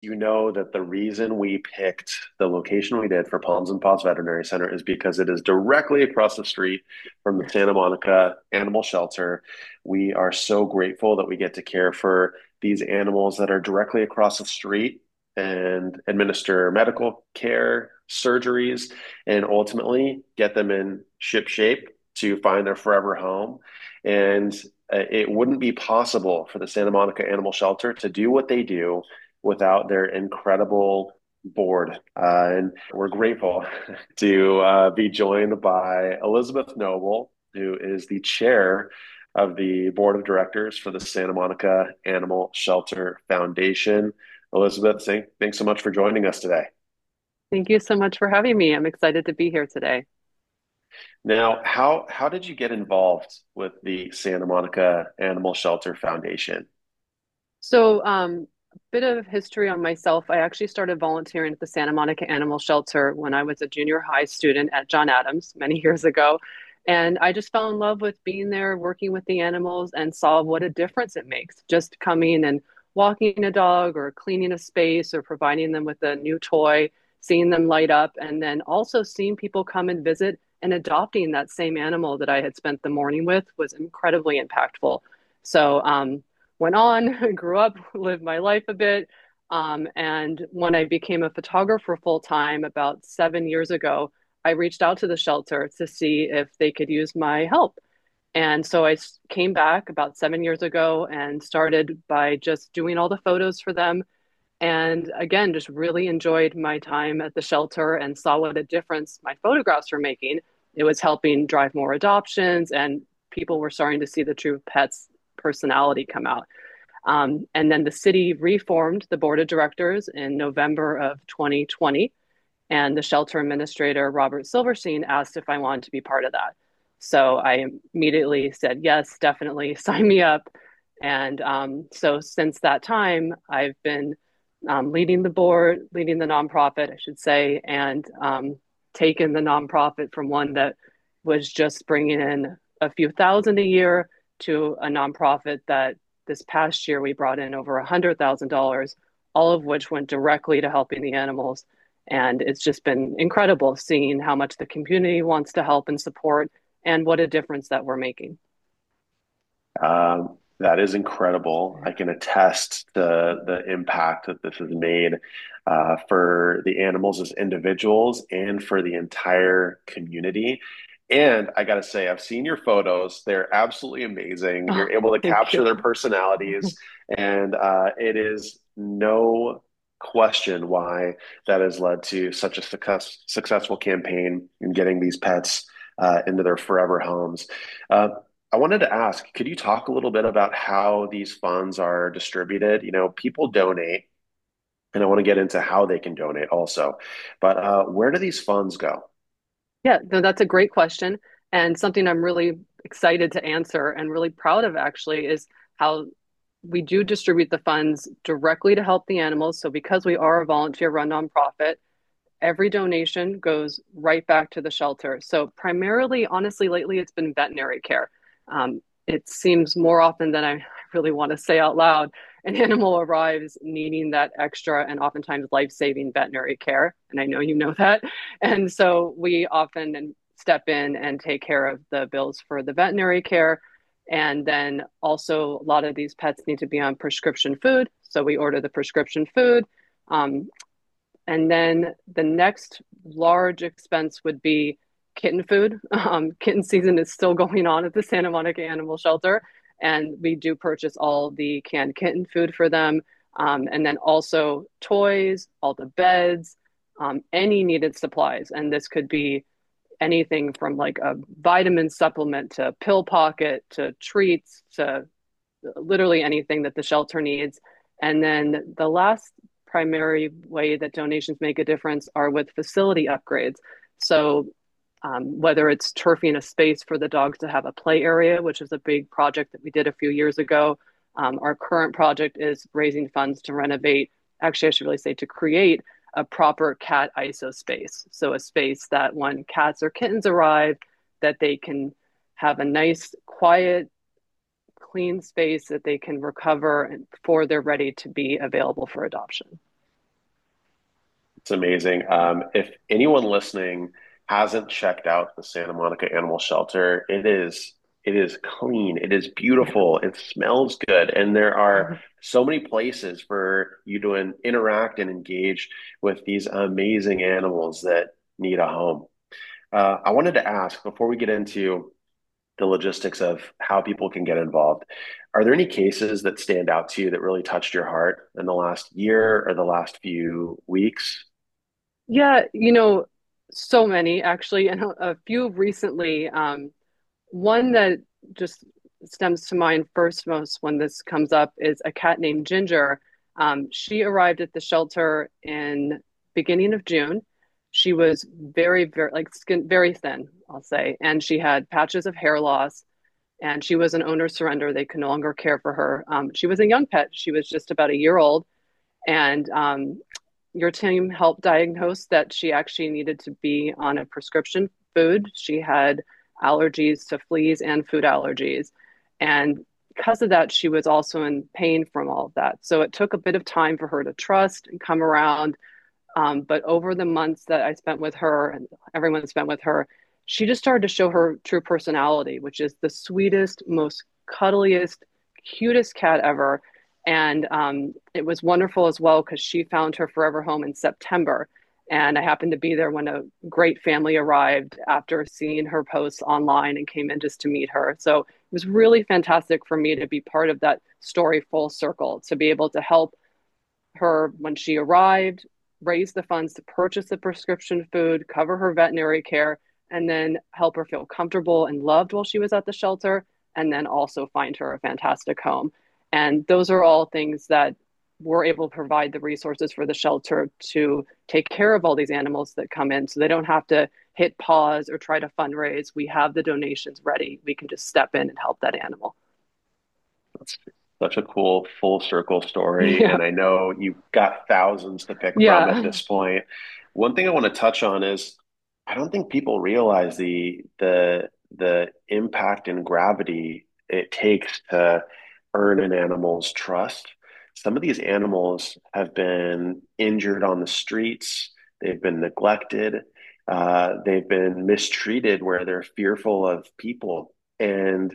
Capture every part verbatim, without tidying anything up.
you know that the reason we picked the location we did for Palms and Paws Veterinary Center is because it is directly across the street from the Santa Monica Animal Shelter. We are so grateful that we get to care for these animals that are directly across the street and administer medical care, surgeries, and ultimately get them in ship shape to find their forever home. And uh, it wouldn't be possible for the Santa Monica Animal Shelter to do what they do without their incredible board. Uh, and we're grateful to uh, be joined by Elizabeth Noble, who is the chair of the board of directors for the Santa Monica Animal Shelter Foundation. Elizabeth, thank, thanks so much for joining us today. Thank you so much for having me. I'm excited to be here today. Now, how how did you get involved with the Santa Monica Animal Shelter Foundation? So, um, a bit of history on myself. I actually started volunteering at the Santa Monica Animal Shelter when I was a junior high student at John Adams many years ago. And I just fell in love with being there, working with the animals, and saw what a difference it makes. Just coming and walking a dog or cleaning a space or providing them with a new toy, seeing them light up, and then also seeing people come and visit and adopting that same animal that I had spent the morning with was incredibly impactful. So, um, went on, grew up, lived my life a bit. Um, and when I became a photographer full time about seven years ago, I reached out to the shelter to see if they could use my help. And so I came back about seven years ago and started by just doing all the photos for them. And again, just really enjoyed my time at the shelter and saw what a difference my photographs were making. It was helping drive more adoptions, and people were starting to see the true pet's personality come out. Um, and then the city reformed the board of directors in November of twenty twenty. And the shelter administrator, Robert Silverstein, asked if I wanted to be part of that. So I immediately said, yes, definitely sign me up. And um, so since that time, I've been um, leading the board, leading the nonprofit, I should say, and um, taken the nonprofit from one that was just bringing in a few thousand a year to a nonprofit that this past year we brought in over one hundred thousand dollars, all of which went directly to helping the animals. And it's just been incredible seeing how much the community wants to help and support and what a difference that we're making. Um, that is incredible. I can attest to the impact that this has made uh, for the animals as individuals and for the entire community. And I got to say, I've seen your photos. They're absolutely amazing. Oh, You're able to thank you. capture their personalities, and uh, it is no question why that has led to such a success, successful campaign in getting these pets uh, into their forever homes. Uh, I wanted to ask, could you talk a little bit about how these funds are distributed? You know, people donate, and I want to get into how they can donate also. But uh, where do these funds go? Yeah, no, that's a great question. And something I'm really excited to answer and really proud of actually is how we do distribute the funds directly to help the animals. So because we are a volunteer run nonprofit, every donation goes right back to the shelter. So primarily, honestly, lately it's been veterinary care. Um, it seems more often than I really want to say out loud, an animal arrives needing that extra and oftentimes life-saving veterinary care. And I know you know that. And so we often step in and take care of the bills for the veterinary care. And then also a lot of these pets need to be on prescription food. So we order the prescription food. Um, and then the next large expense would be kitten food. Um, kitten season is still going on at the Santa Monica Animal Shelter, and we do purchase all the canned kitten food for them. Um, and then also toys, all the beds, um, any needed supplies. And this could be anything from like a vitamin supplement to pill pocket to treats to literally anything that the shelter needs. And then the last primary way that donations make a difference are with facility upgrades. So um, whether it's turfing a space for the dogs to have a play area, which is a big project that we did a few years ago. Um, our current project is raising funds to renovate, actually, I should really say to create a proper cat I S O space. So a space that when cats or kittens arrive, that they can have a nice, quiet, clean space that they can recover before they're ready to be available for adoption. It's amazing. Um, if anyone listening hasn't checked out the Santa Monica Animal Shelter, it is it is clean, it is beautiful, it smells good, and there are so many places for you to in- interact and engage with these amazing animals that need a home. Uh, I wanted to ask before we get into the logistics of how people can get involved. Are there any cases that stand out to you that really touched your heart in the last year or the last few weeks? Yeah, you know, so many actually, and a, a few recently. Um, one that just stems to mind first most when this comes up is a cat named Ginger. Um, she arrived at the shelter in beginning of June. She was very, very like skin, very thin, I'll say, and she had patches of hair loss. And she was an owner surrender. They could no longer care for her. Um, she was a young pet. She was just about a year old, and um, your team helped diagnose that she actually needed to be on a prescription food. She had allergies to fleas and food allergies. And because of that, she was also in pain from all of that. So it took a bit of time for her to trust and come around. Um, but over the months that I spent with her and everyone spent with her, she just started to show her true personality, which is the sweetest, most cuddliest, cutest cat ever. And um, it was wonderful as well because she found her forever home in September. And I happened to be there when a great family arrived after seeing her posts online and came in just to meet her. So it was really fantastic for me to be part of that story full circle, to be able to help her when she arrived, raise the funds to purchase the prescription food, cover her veterinary care, and then help her feel comfortable and loved while she was at the shelter, and then also find her a fantastic home. And those are all things that we're able to provide the resources for the shelter to take care of all these animals that come in so they don't have to hit pause or try to fundraise. We have the donations ready. We can just step in and help that animal. That's such a cool full circle story. Yeah. And I know you've got thousands to pick from at Yeah. this point. One thing I want to touch on is I don't think people realize the the the impact and gravity it takes to earn an animal's trust. Some of these animals have been injured on the streets, they've been neglected, uh, they've been mistreated where they're fearful of people. And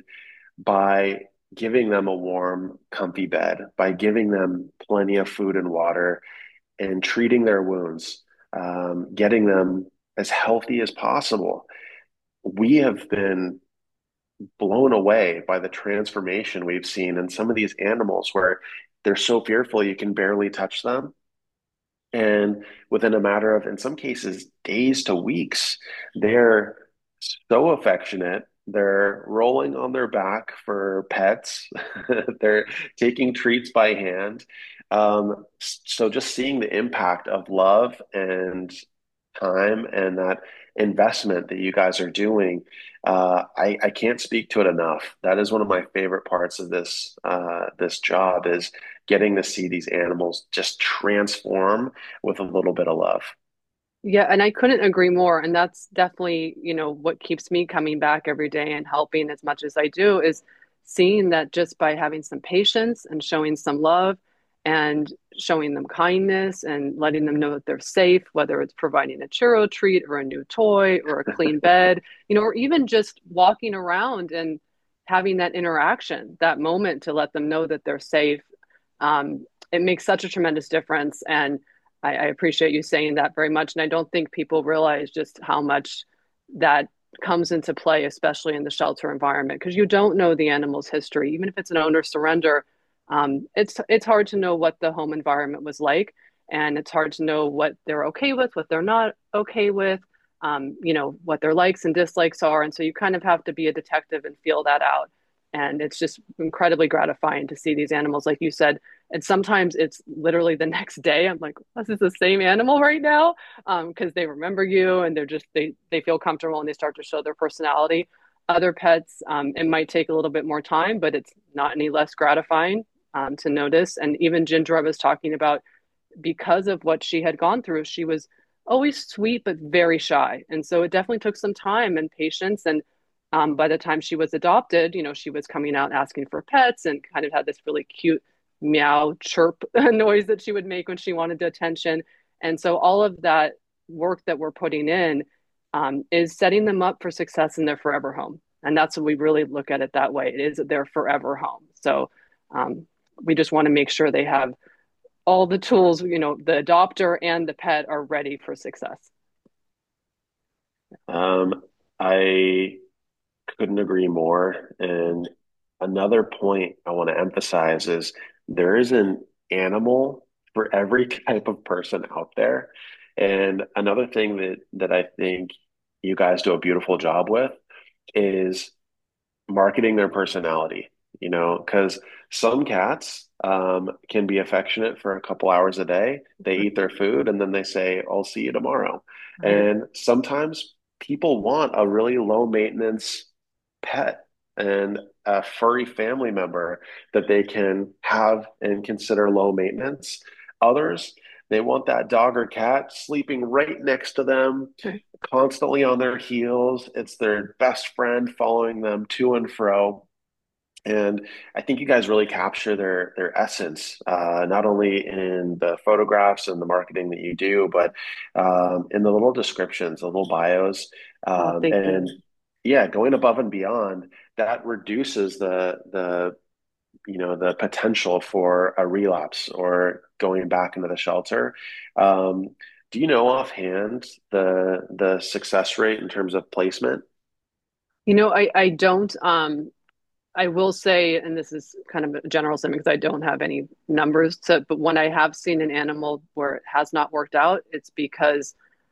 by giving them a warm, comfy bed, by giving them plenty of food and water, and treating their wounds, um, getting them as healthy as possible. We have been blown away by the transformation we've seen in some of these animals where they're so fearful you can barely touch them. And within a matter of, in some cases, days to weeks, they're so affectionate. They're rolling on their back for pets. They're taking treats by hand. Um, so just seeing the impact of love and time and that investment that you guys are doing, uh, I, I can't speak to it enough. That is one of my favorite parts of this uh, this job is getting to see these animals just transform with a little bit of love. Yeah, and I couldn't agree more. And that's definitely, you know, what keeps me coming back every day and helping as much as I do is seeing that just by having some patience and showing some love and showing them kindness and letting them know that they're safe, whether it's providing a churro treat or a new toy or a clean bed, you know, or even just walking around and having that interaction, that moment to let them know that they're safe. Um, it makes such a tremendous difference. And I, I appreciate you saying that very much. And I don't think people realize just how much that comes into play, especially in the shelter environment, because you don't know the animal's history. Even if it's an owner surrender, um, it's it's hard to know what the home environment was like, and it's hard to know what they're okay with, what they're not okay with, um, you know, what their likes and dislikes are. And so you kind of have to be a detective and feel that out. And it's just incredibly gratifying to see these animals, like you said, and sometimes it's literally the next day. I'm like, this is the same animal right now, um, because they remember you and they're just they they feel comfortable and they start to show their personality. Other pets, um, it might take a little bit more time, but it's not any less gratifying um, to notice. And even Ginger, I was talking about, because of what she had gone through, she was always sweet but very shy, and so it definitely took some time and patience. And um, by the time she was adopted, you know, she was coming out asking for pets and kind of had this really cute meow chirp noise that she would make when she wanted the attention. And so all of that work that we're putting in um, is setting them up for success in their forever home. And that's what we really look at it that way. It is their forever home. So um, we just want to make sure they have all the tools, you know, the adopter and the pet are ready for success. Um, I couldn't agree more. And another point I want to emphasize is there is an animal for every type of person out there. And another thing that that I think you guys do a beautiful job with is marketing their personality, you know, because some cats um, can be affectionate for a couple hours a day. They eat their food and then they say, I'll see you tomorrow. Right. And sometimes people want a really low maintenance pet and a furry family member that they can have and consider low maintenance. Others, they want that dog or cat sleeping right next to them, constantly on their heels. It's their best friend following them to and fro. And I think you guys really capture their their essence, uh, not only in the photographs and the marketing that you do, but um, in the little descriptions, the little bios, Oh, um, thank you. and yeah, going above and beyond that reduces the the you know the potential for a relapse or going back into the shelter. Um, do you know offhand the the success rate in terms of placement? You know, I, I don't, um, I will say, and this is kind of a general statement because I don't have any numbers to, but when I have seen an animal where it has not worked out, it's because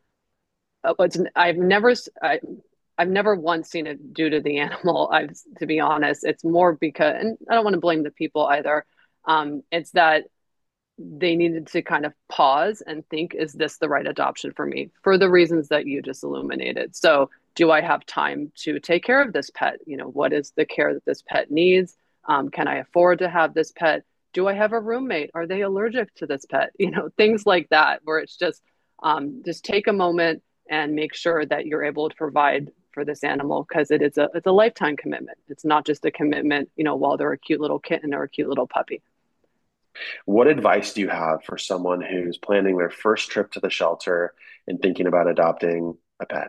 uh, it's, I've never, I, I've never once seen it due to the animal. I've, to be honest, it's more because, and I don't want to blame the people either. Um, it's that they needed to kind of pause and think, is this the right adoption for me? For the reasons that you just illuminated. So, do I have time to take care of this pet? You know, what is the care that this pet needs? Um, can I afford to have this pet? Do I have a roommate? Are they allergic to this pet? You know, things like that, where it's just um, just take a moment and make sure that you're able to provide for this animal because it is a it's a lifetime commitment. It's not just a commitment, you know, while they're a cute little kitten or a cute little puppy. What advice do you have for someone who's planning their first trip to the shelter and thinking about adopting a pet?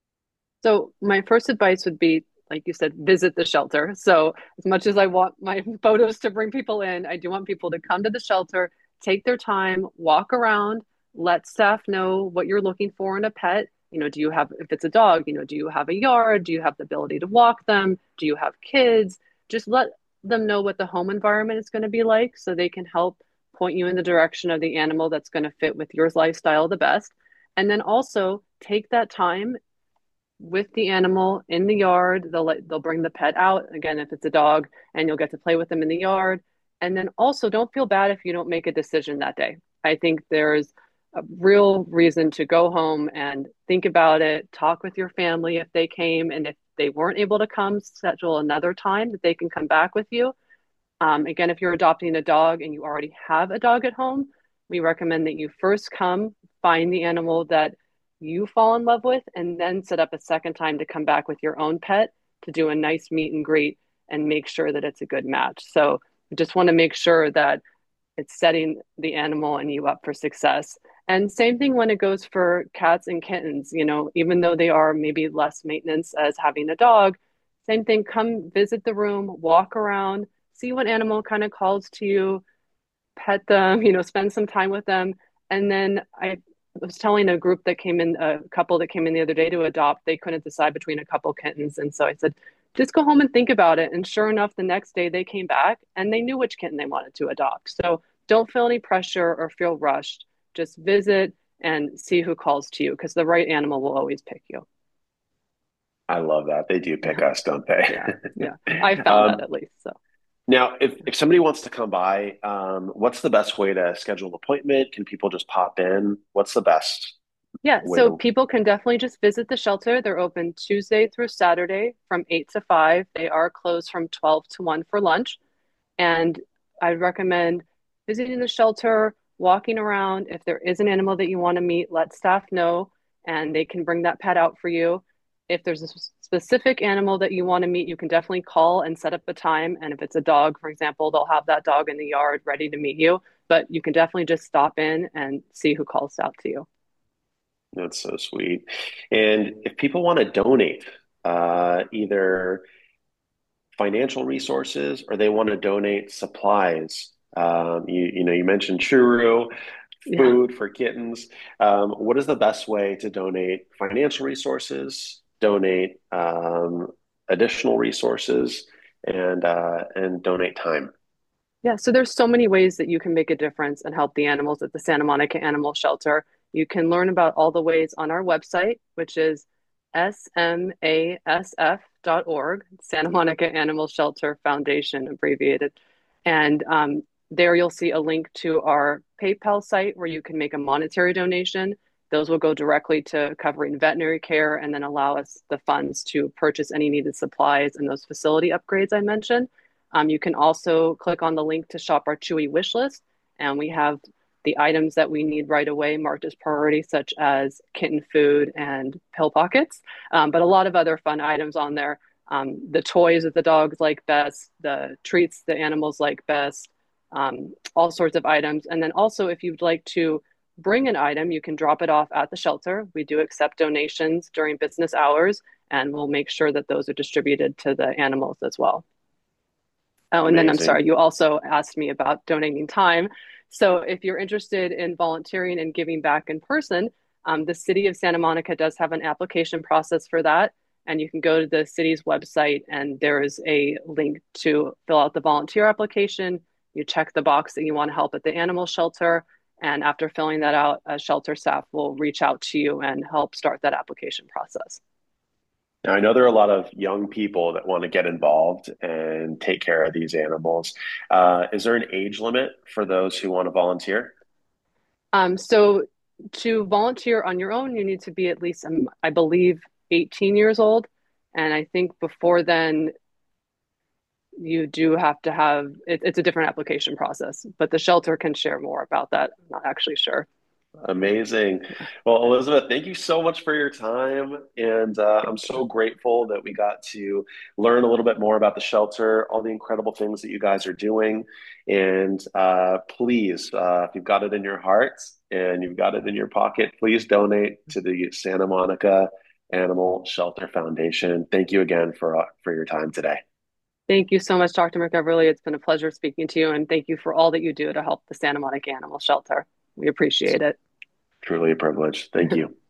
So my first advice would be, like you said, visit the shelter. So as much as I want my photos to bring people in, I do want people to come to the shelter, take their time, walk around, let staff know what you're looking for in a pet. You know, do you have, if it's a dog, you know, do you have a yard? Do you have the ability to walk them? Do you have kids? Just let them know what the home environment is going to be like so they can help point you in the direction of the animal that's going to fit with your lifestyle the best. And then also take that time with the animal in the yard. They'll let, they'll bring the pet out again if it's a dog, and you'll get to play with them in the yard. And then also don't feel bad if you don't make a decision that day. I think there's a real reason to go home and think about it, talk with your family if they came, and if they weren't able to come, schedule another time that they can come back with you. Um, again, if you're adopting a dog and you already have a dog at home, we recommend that you first come, find the animal that you fall in love with, and then set up a second time to come back with your own pet to do a nice meet and greet and make sure that it's a good match. So we just want to make sure that it's setting the animal and you up for success. And same thing when it goes for cats and kittens, you know, even though they are maybe less maintenance as having a dog, same thing, come visit the room, walk around, see what animal kind of calls to you, pet them, you know, spend some time with them. And then I was telling a group that came in, a couple that came in the other day to adopt, they couldn't decide between a couple kittens. And so I said, just go home and think about it. And sure enough, the next day they came back and they knew which kitten they wanted to adopt. So don't feel any pressure or feel rushed. Just visit and see who calls to you because the right animal will always pick you. I love that. They do pick Yeah, us, don't they? yeah, yeah. I found that Um, at least. So. now, if, if somebody wants to come by, um, what's the best way to schedule an appointment? Can people just pop in? What's the best Yeah, way so to? people can definitely just visit the shelter. They're open Tuesday through Saturday from eight to five. They are closed from twelve to one for lunch. And I'd recommend visiting the shelter, walking around. If there is an animal that you want to meet, let staff know and they can bring that pet out for you. If there's a specific animal that you want to meet, you can definitely call and set up a time. And if it's a dog, for example, they'll have that dog in the yard ready to meet you. but you can definitely just stop in and see who calls out to you. That's so sweet. And if people want to donate, uh, either financial resources or they want to donate supplies, um, you you know you mentioned churu, Yeah. food for kittens. Um, what is the best way to donate financial resources, donate um, additional resources, and uh, and donate time? Yeah, so there's so many ways that you can make a difference and help the animals at the Santa Monica Animal Shelter. You can learn about all the ways on our website, which is S M A S F dot org, Santa Monica Animal Shelter Foundation, abbreviated. And um, there you'll see a link to our PayPal site where you can make a monetary donation. Those will go directly to covering veterinary care and then allow us the funds to purchase any needed supplies and those facility upgrades I mentioned. Um, you can also click on the link to shop our Chewy wish list, and we have the items that we need right away marked as priority, such as kitten food and pill pockets, um, but a lot of other fun items on there. Um, the toys that the dogs like best, the treats the animals like best, um, all sorts of items. And then also, if you'd like to bring an item, you can drop it off at the shelter. We do accept donations during business hours, and we'll make sure that those are distributed to the animals as well. Oh, and then I'm Amazing. sorry, you also asked me about donating time. So if you're interested in volunteering and giving back in person, um, the city of Santa Monica does have an application process for that. And you can go to the city's website and there is a link to fill out the volunteer application. You check the box that you want to help at the animal shelter. And after filling that out, a shelter staff will reach out to you and help start that application process. Now, I know there are a lot of young people that want to get involved and take care of these animals. Uh, is there an age limit for those who want to volunteer? Um, so to volunteer on your own, you need to be at least, um, I believe, eighteen years old. And I think before then, you do have to have it, it's a different application process, but the shelter can share more about that. I'm not actually sure. Amazing. Well, Elizabeth, thank you so much for your time. And uh, I'm so grateful that we got to learn a little bit more about the shelter, all the incredible things that you guys are doing. And uh, please, uh, if you've got it in your heart and you've got it in your pocket, please donate to the Santa Monica Animal Shelter Foundation. Thank you again for, uh, for your time today. Thank you so much, Doctor McEverly. It's been a pleasure speaking to you, and thank you for all that you do to help the Santa Monica Animal Shelter. We It's appreciate it. truly a privilege. Thank you.